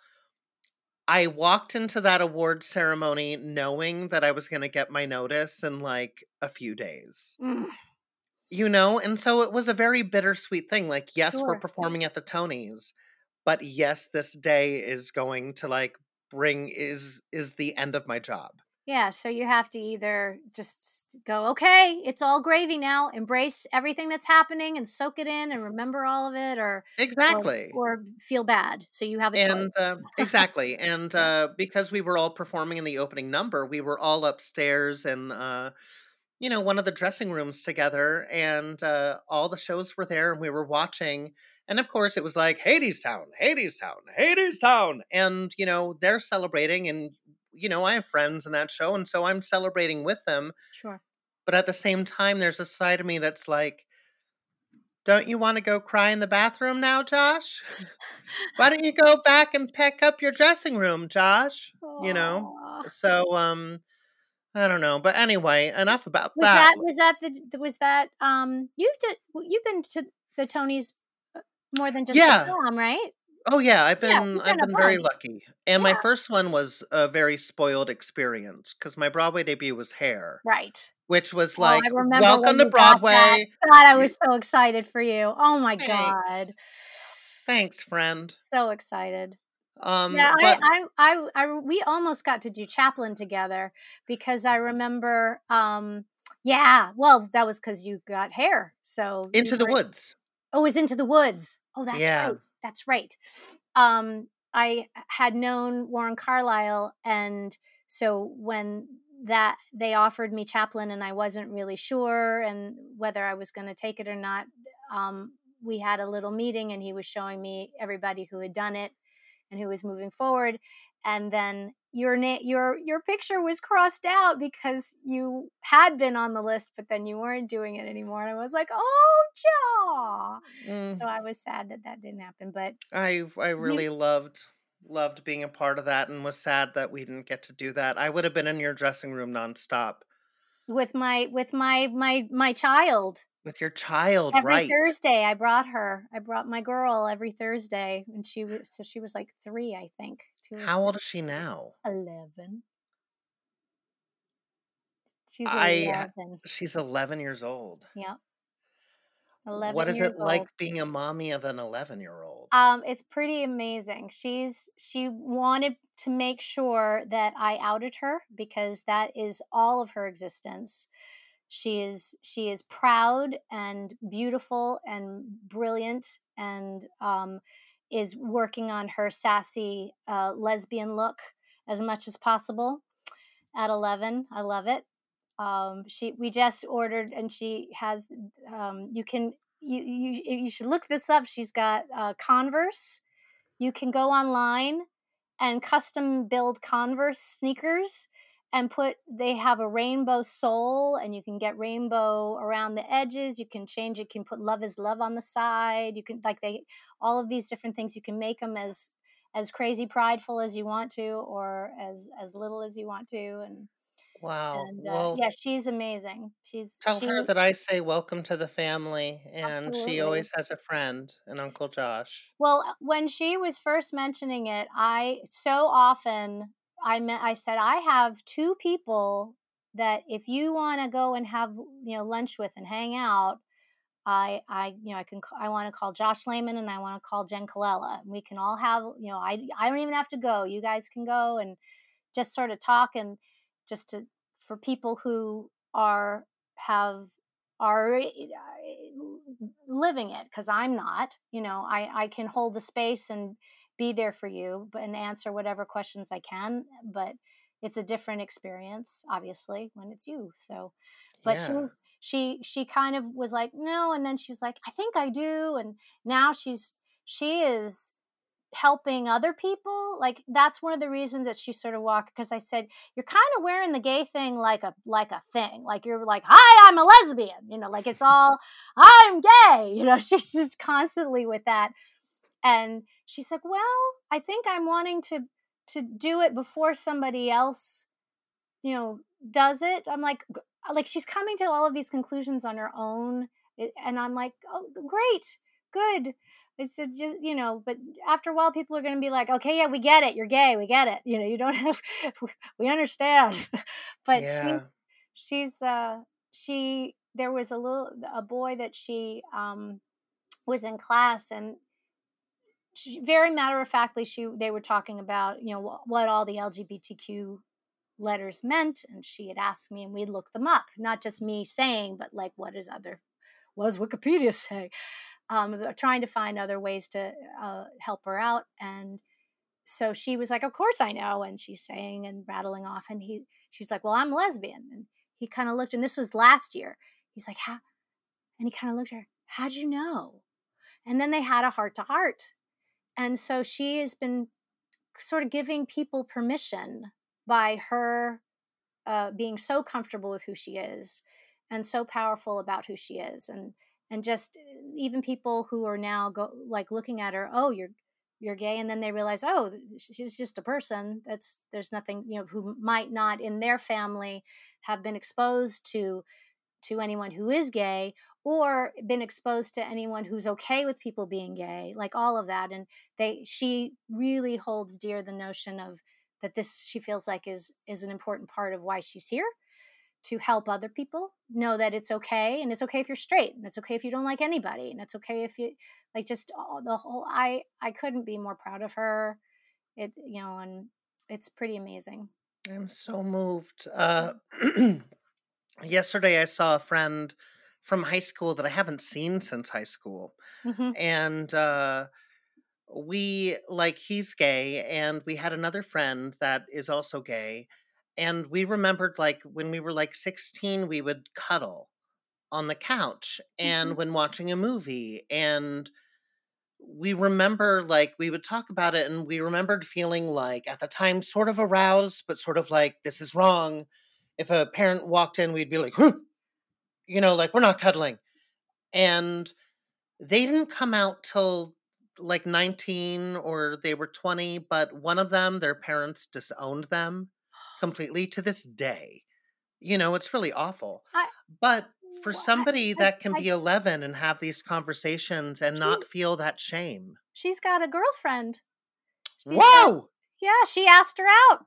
I walked into that award ceremony knowing that I was going to get my notice in like a few days. Mm, You know, and so it was a very bittersweet thing. Like, yes, we're sure. performing at the Tonys, but yes, this day is going to like bring is is the end of my job. Yeah, so you have to either just go, okay, it's all gravy now, embrace everything that's happening and soak it in and remember all of it, or or, Exactly. or feel bad. So you have a And choice. uh, exactly. And Yeah. uh, because we were all performing in the opening number, we were all upstairs in uh, you know, one of the dressing rooms together, and uh, all the shows were there, and we were watching. And of course, it was like Hadestown, Hadestown, Hadestown, and you know they're celebrating, and you know I have friends in that show, and so I'm celebrating with them. Sure. But at the same time, there's a side of me that's like, don't you want to go cry in the bathroom now, Josh? Why don't you go back and pick up your dressing room, Josh? You know. Aw. So um, I don't know, but anyway, enough about Was that. that was that the was that um you've did, you've been to the Tonys uh, more than just the Yeah. prom, right? Oh yeah, I've Yeah, been you've I've done a been very bunch. lucky. And my Yeah. first one was a very spoiled experience because my Broadway debut was Hair, Right. which was Oh, I like, remember welcome when to you got that. Broadway. God, I You- was so excited for you. Oh my God. Thanks. Thanks, friend. So excited. Um, Yeah, I, but I, I, I, we almost got to do Chaplin together because I remember, um, yeah, well, that was because you got Hair. So you Into the were, Woods. oh, it was Into the Woods. Oh, that's Yeah. right. That's right. Um, I had known Warren Carlyle, and so when that they offered me Chaplin, and I wasn't really sure and whether I was going to take it or not. Um, we had a little meeting, and he was showing me everybody who had done it and who was moving forward. And then your na- your your picture was crossed out because you had been on the list, but then you weren't doing it anymore. And I was like, oh, Jaw. Mm, So I was sad that that didn't happen. But I I you, really loved loved being a part of that and was sad that we didn't get to do that. I would have been in your dressing room nonstop with my with my my my child with your child, every right? Thursday, I brought her. I brought my girl every Thursday, and she was so she was like three, I think. Two or How old is she now? eleven. She's I eleven. she's eleven years old. Yep, What eleven is years it like old. being a mommy of an eleven-year-old? Um, it's pretty amazing. She's she wanted to make sure that I outed her because that is all of her existence. She is she is proud and beautiful and brilliant, and um, is working on her sassy uh, lesbian look as much as possible at eleven. I love it. Um, she we just ordered, and she has. Um, you can you you you should look this up. She's got uh, Converse. You can go online and custom build Converse sneakers and put. They have a rainbow sole, and you can get rainbow around the edges. You can change. You can put "Love is Love" on the side. You can like they all of these different things. You can make them as as crazy prideful as you want to, or as as little as you want to, and Wow. and uh, Well, yeah, she's amazing. She's tell she her that I say welcome to the family, and she absolutely. always has a friend, an Uncle Josh. Well, uh, when she was first mentioning it, I so often I met I said I have two people that if you want to go and have, you know, lunch with and hang out, I I you know, I can c- I want to call Josh Lehman and I want to call Jen Colella. And we can all have, you know, I I don't even have to go. You guys can go and just sort of talk, and just to for people who are have are eh, living it, because I'm not, you know, I I can hold the space and be there for you, but and answer whatever questions I can, but it's a different experience obviously when it's you. So but she Yeah. was she she kind of was like no, and then she was like I think I do, and now she's she is helping other people. Like that's one of the reasons that she sort of walked, because I said you're kind of wearing the gay thing like a like a thing, like you're like hi, I'm a lesbian, you know, like it's all I'm gay, you know. She's just constantly with that. And she's like, well, I think I'm wanting to to do it before somebody else, you know, does it. I'm like g- like she's coming to all of these conclusions on her own. It- and I'm like, oh great, good. I said, just, you know, but after a while people are going to be like, okay, yeah, we get it, you're gay, we get it, you know, you don't have we understand. But she Yeah. she's uh she there was a little a boy that she um was in class, and she, very matter of factly, she they were talking about, you know, wh- what all the L G B T Q letters meant, and she had asked me, and we'd look them up, not just me saying, but like what is other what does Wikipedia say, um trying to find other ways to uh, help her out. And so she was like, of course I know, and she's saying and rattling off, and he she's like, well, I'm lesbian. And he kind of looked, and this was last year. He's like, how? And he kind of looked at her, how'd you know? And then they had a heart to heart. And so she has been sort of giving people permission by her uh, being so comfortable with who she is and so powerful about who she is. and and just even people who are now go like looking at her, oh, you're you're gay, and then they realize, oh, she's just a person that's there's nothing, you know, who might not in their family have been exposed to to anyone who is gay, or been exposed to anyone who's okay with people being gay, like all of that. And they she really holds dear the notion of that this she feels like is is an important part of why she's here, to help other people know that it's okay, and it's okay if you're straight, and it's okay if you don't like anybody, and it's okay if you like just all, the whole I I couldn't be more proud of her. It you know and it's pretty amazing. I'm so moved. Uh, yesterday, I saw a friend from high school that I haven't seen since high school. Hmm. And uh, we, like, he's gay, and we had another friend that is also gay. And we remembered, like, when we were like sixteen, we would cuddle on the couch Hmm. and when watching a movie. And we remember, like, we would talk about it, and we remembered feeling like at the time sort of aroused, but sort of like, this is wrong. If a parent walked in, we'd be like, huh, you know, like, we're not cuddling. And they didn't come out till like nineteen, or they were twenty, but one of them, their parents disowned them completely to this day. You know, it's really awful. I, But for I, somebody I, that can I be eleven and have these conversations and not she feel that shame. she's got a girlfriend. She's got Whoa! Yeah, she asked her out.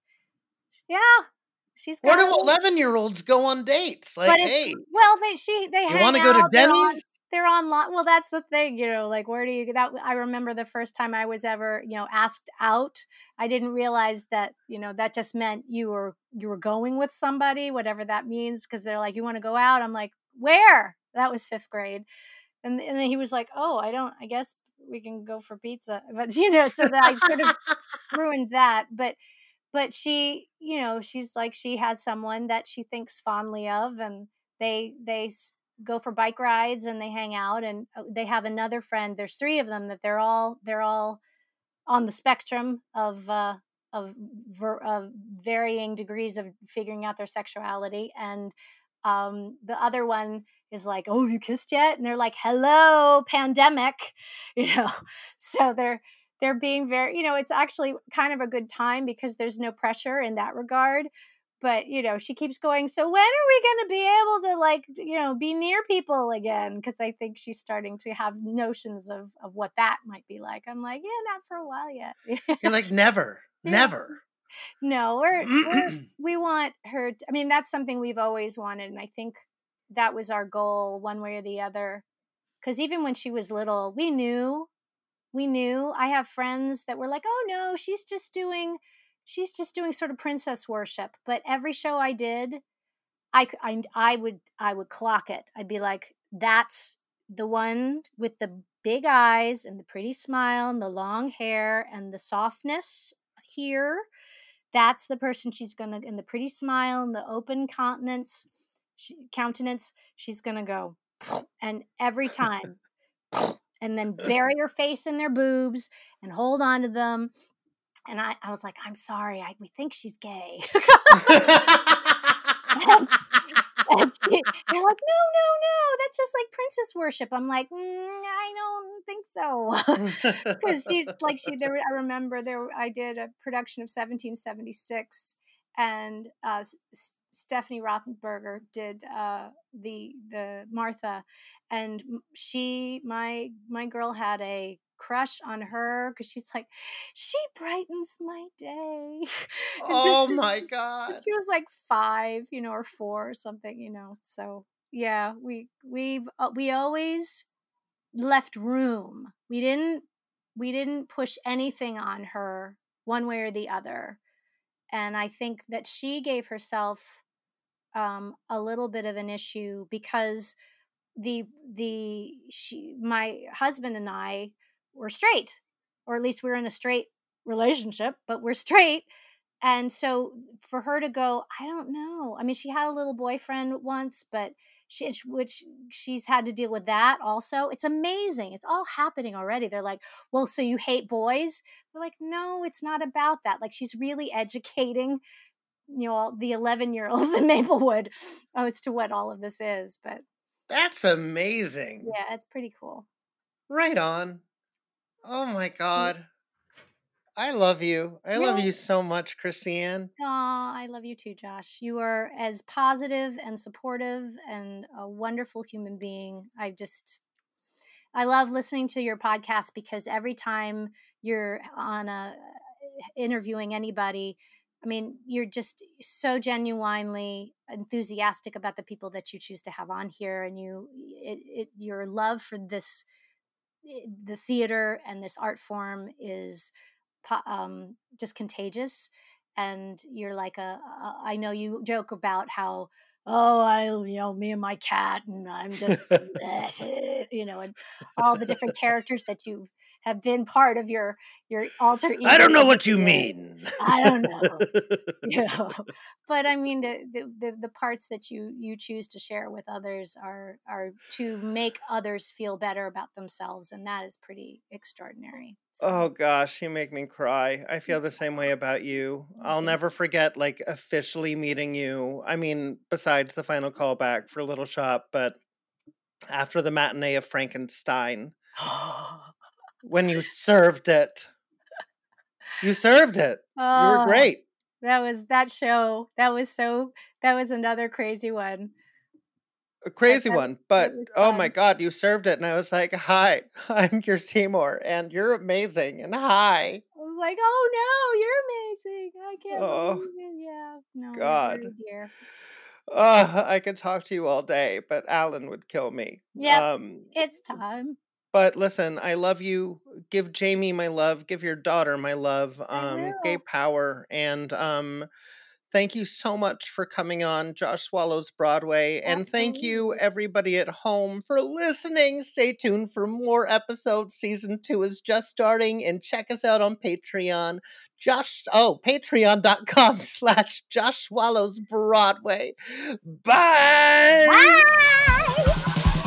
Yeah, she's Where got do a eleven year olds go on dates? Like, but it's hey, well, they she they you hang want to go to out. They're on Denny's? they're online. Well, that's the thing, you know. Like, where do you that? I remember the first time I was ever, you know, asked out. I didn't realize that, you know, that just meant you were you were going with somebody, whatever that means. Because they're like, you want to go out? I'm like, where? That was fifth grade, and and then he was like, oh, I don't. I guess we can go for pizza. But you know, so that I sort of ruined that. But but she, you know, she's like she has someone that she thinks fondly of, and they they s- go for bike rides and they hang out, and uh, they have another friend. There's three of them that they're all they're all on the spectrum of uh, of, ver- of varying degrees of figuring out their sexuality, and um, the other one is like, "Oh, have you kissed yet?" And they're like, "Hello, pandemic," you know. So they're they're being very, you know, it's actually kind of a good time because there's no pressure in that regard. But you know, she keeps going, so when are we going to be able to, like, you know, be near people again? Because I think she's starting to have notions of of what that might be like. I'm like, yeah, not for a while yet. You're like, never, Yeah. never. No, we're we're we want her to, I mean, that's something we've always wanted, and I think that was our goal one way or the other. Because even when she was little, we knew we knew. I have friends that were like, "Oh no, she's just doing she's just doing sort of princess worship." But every show I did, I c- I I would I would clock it. I'd be like, "That's the one with the big eyes and the pretty smile and the long hair and the softness here. That's the person she's gonna, and the pretty smile and the open countenance, she, countenance. She's gonna go." And every time, and then bury her face in their boobs and hold on to them. And I, I was like, I'm sorry, I, we think she's gay. and, and she, they're like, no, no, no, that's just like princess worship. I'm like, mm, I don't think so. Because she, like, she, there, I remember there, I did a production of seventeen seventy-six, and uh, S- S- Stephanie Rothenberger did uh, the the Martha, and m- she, my my girl had a crush on her because she's like, she brightens my day. And this Oh is, my God. she was like five, you know, or four or something, you know. So yeah, we we've uh, we always left room. We didn't we didn't push anything on her one way or the other. And I think that she gave herself um, a little bit of an issue because the the she my husband and I were straight, or at least we were in a straight relationship, but we're straight. And so for her to go, I don't know. I mean, she had a little boyfriend once, but she, which she's had to deal with that also. It's amazing. It's all happening already. They're like, well, so you hate boys? They're like, no, it's not about that. Like, she's really educating, you know, all the eleven year olds in Maplewood as to what all of this is. But That's amazing. yeah, it's pretty cool. Right on. Oh my Mm. God. I love you. I love Yeah. you so much, Christiane. Aw, I love you too, Josh. You are as positive and supportive and a wonderful human being. I just, I love listening to your podcast because every time you're on a interviewing anybody, I mean, you're just so genuinely enthusiastic about the people that you choose to have on here, and you, it, it, your love for this, the theater and this art form is po- um, just contagious. And you're like a, a, I know you joke about how, oh, I, you know, me and my cat, and I'm just, you know, and all the different characters that you have been part of your your alter ego. I don't know over what the you years. mean. I don't know. You know, but I mean, the, the the the parts that you you choose to share with others are are to make others feel better about themselves, and that is pretty extraordinary. So, Oh gosh, you make me cry. I feel the same way about you. I'll thank never forget, like, officially meeting you. I mean, besides the final callback for Little Shop, but after the matinee of Frankenstein, when you served it. You served it. You were oh, great. that was that show. That was so. That was another crazy one. A But crazy that, one. it But was oh my fun. God, you served it. And I was like, hi, I'm your Seymour, and you're amazing. And hi. I was like, oh no, you're amazing. I can't Oh believe it. Yeah, no, you're very God. dear. Uh, I could talk to you all day, but Alan would kill me. Yep, Um, it's time. but listen, I love you. Give Jamie my love. Give your daughter my love. I Um, gay will. power. And um, Thank you so much for coming on Josh Swallows Broadway. And thank you, everybody at home, for listening. Stay tuned for more episodes. Season two is just starting. And check us out on Patreon. Josh, oh, patreon.com slash Josh Swallows Broadway. Bye! Bye!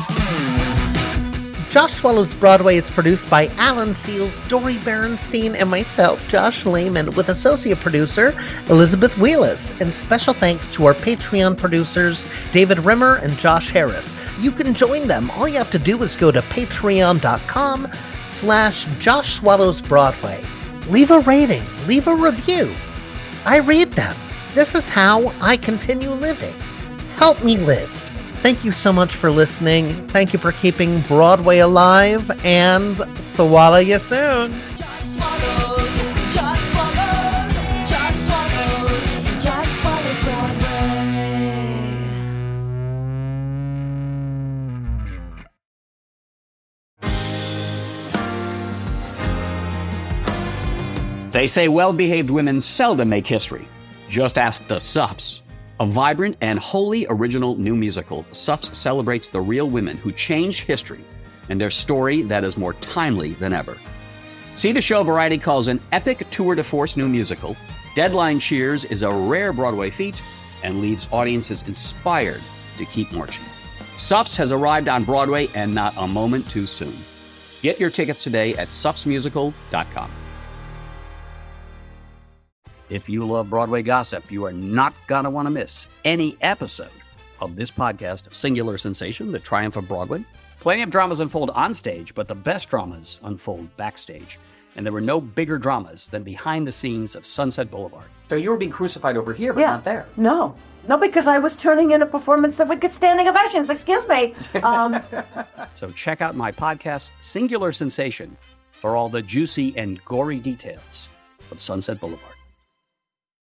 Josh Swallows Broadway is produced by Alan Seals, Dory Berenstein, and myself, Josh Lehman, with associate producer Elizabeth Wheelis. And special thanks to our Patreon producers, David Rimmer and Josh Harris. You can join them. All you have to do is go to patreon.com slash Josh Swallows Broadway. Leave a rating. Leave a review. I read them. This is how I continue living. Help me live. Thank you so much for listening. Thank you for keeping Broadway alive, and swallow you soon. Josh Swallows, Josh Swallows, Josh Swallows, Josh Swallows Broadway. They say well-behaved women seldom make history. Just ask the Sups. A vibrant and wholly original new musical, Sups celebrates the real women who changed history and their story that is more timely than ever. See the show Variety calls an epic tour de force new musical. Deadline cheers is a rare Broadway feat and leaves audiences inspired to keep marching. Sups has arrived on Broadway and not a moment too soon. Get your tickets today at sups musical dot com. If you love Broadway gossip, you are not going to want to miss any episode of this podcast, Singular Sensation, The Triumph of Broadway. Plenty of dramas unfold on stage, but the best dramas unfold backstage. And there were no bigger dramas than behind the scenes of Sunset Boulevard. So you were being crucified over here, but Yeah. not there. No. No, because I was turning in a performance that would get standing ovations. Excuse me. Um, So check out my podcast, Singular Sensation, for all the juicy and gory details of Sunset Boulevard.